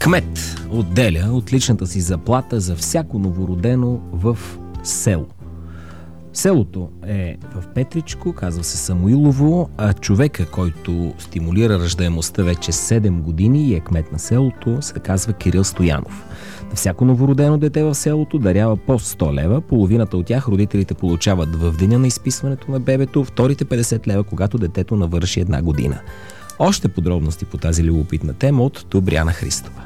Кмет отделя от личната си заплата за всяко новородено в село. Селото е в Петричко, казва се Самуилово, а човека, който стимулира раждаемостта вече 7 години и е кмет на селото, се казва Кирил Стоянов. На всяко новородено дете в селото дарява по 100 лева, половината от тях родителите получават в деня на изписването на бебето, вторите 50 лева, когато детето навърши 1 година. Още подробности по тази любопитна тема от Добряна Христова.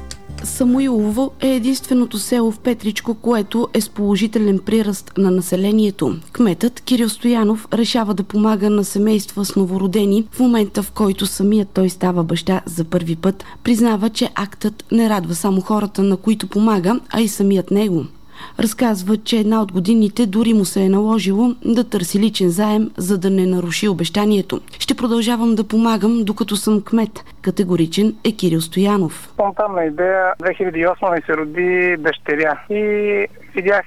Самуилово е единственото село в Петричко, което е с положителен прираст на населението. Кметът Кирил Стоянов решава да помага на семейства с новородени в момента, в който самият той става баща за първи път. Признава, че актът не радва само хората, на които помага, а и самият него. Разказва, че една от годините дори му се е наложило да търси личен заем, за да не наруши обещанието. Ще продължавам да помагам, докато съм кмет. Категоричен е Кирил Стоянов. Спонтанна идея. 2008 ми се роди дъщеря и видях,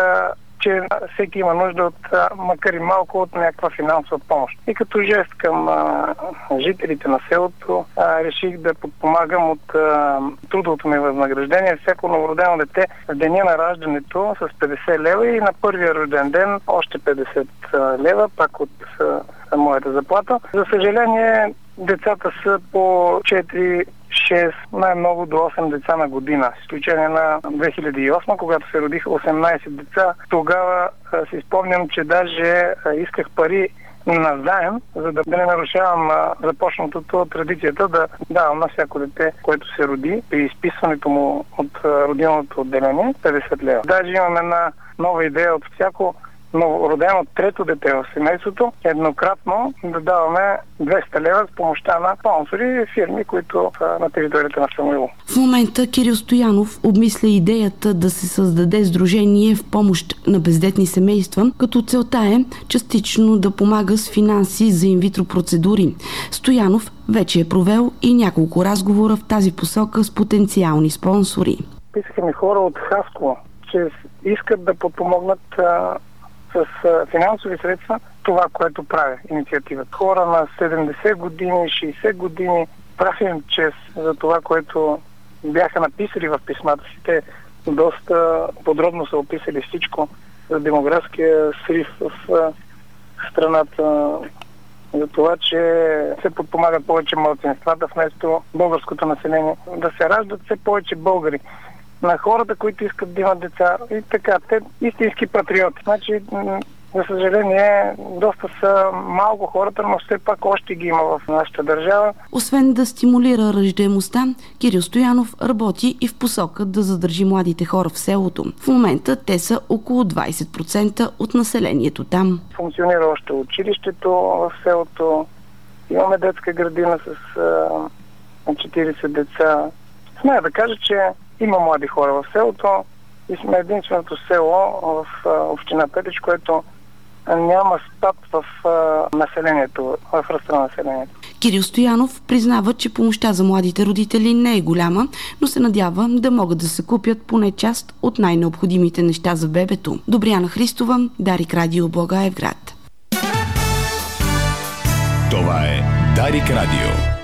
че всеки има нужда от, макар и малко, от някаква финансова помощ. И като жест към жителите на селото, реших да подпомагам от трудовото ми възнаграждение всяко новородено дете в деня на раждането с 50 лева и на първия рожден ден още 50 лева, пак от моята заплата. За съжаление, децата са по 4, 6, най-много до 8 деца на година. С изключение на 2008, когато се родиха 18 деца. Тогава си спомням, че даже исках пари на заем, за да не нарушавам започнатото традицията да давам на всяко дете, което се роди, при изписването му от родилното отделение, 50 лева. Даже имам една нова идея от всяко новородено трето дете в семейството, еднократно да даваме 200 лева с помощта на спонсори и фирми, които са на територията на Самуилово. В момента Кирил Стоянов обмисля идеята да се създаде сдружение в помощ на бездетни семейства, като целта е частично да помага с финанси за инвитро процедури. Стоянов вече е провел и няколко разговора в тази посока с потенциални спонсори. Писаха ми хора от Хасково, че искат да подпомогнат с финансови средства това, което прави инициативата. Хора на 70 години, 60 години, правим чест за това, което бяха написали в писмата си. Те доста подробно са описали всичко за демографския срив в страната, за това, че се подпомагат повече малцинствата вместо българското население, да се раждат все повече българи. На хората, които искат да имат деца и така, те истински патриоти. Значи, за съжаление, доста са малко хората, но все пак още ги има в нашата държава. Освен да стимулира раждаемостта, Кирил Стоянов работи и в посока да задържи младите хора в селото. В момента те са около 20% от населението там. Функционира още училището в селото. Имаме детска градина с 40 деца. Смея да кажа, че има млади хора в селото и сме единственото село в община Петрич, което няма спад в населението, в ръста на населението. Кирил Стоянов признава, че помощта за младите родители не е голяма, но се надява да могат да се купят поне част от най-необходимите неща за бебето. Добряна Христова, Дарик Радио, Благоевград. Това е Дарик Радио.